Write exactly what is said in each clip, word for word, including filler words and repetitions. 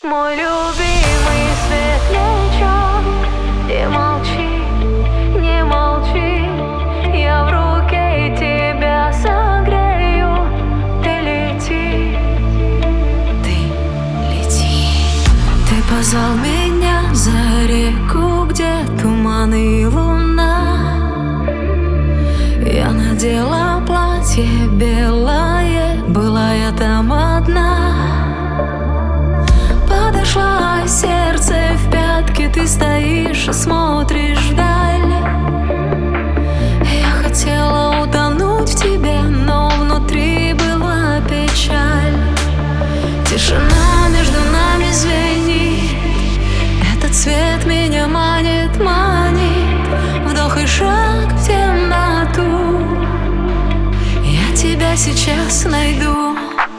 Мой любимый светлячок, не молчи, не молчи, я в руке тебя согрею. Ты лети, ты лети. Ты позвал меня за реку, где туман и луна. Я надела платье белое, была я там одна. Подошла, сердце в пятки, ты стоишь и смотришь вдаль. Я хотела утонуть в тебе, но внутри была печаль. Тишина между нами звенит, этот свет меня манит, манит. Вдох и шаг в темноту, я тебя сейчас найду.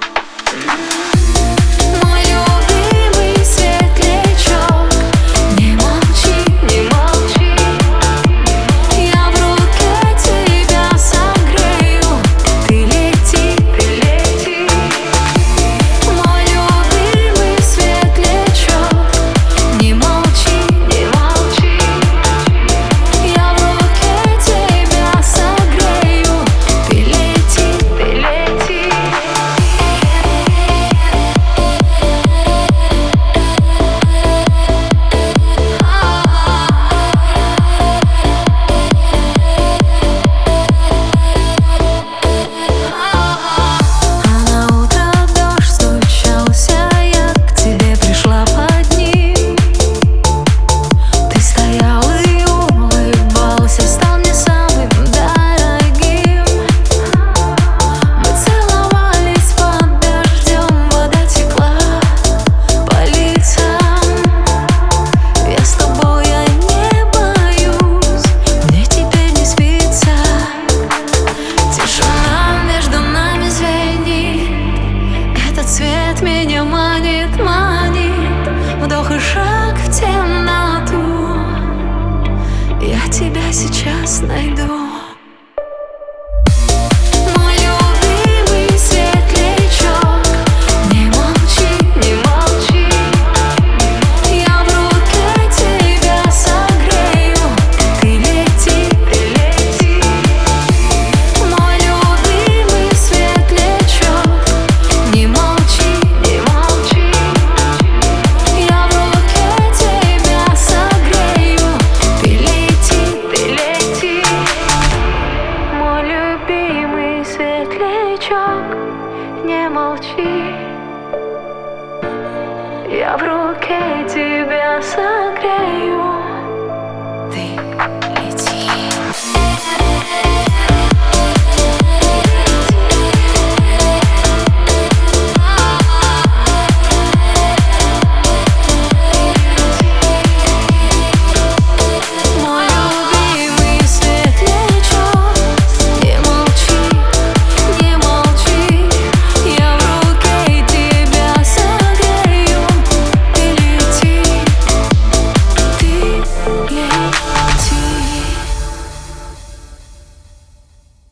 Меня манит, манит, вдох и шаг в темноту, я тебя сейчас найду. Не молчи, я в руке тебя согрею.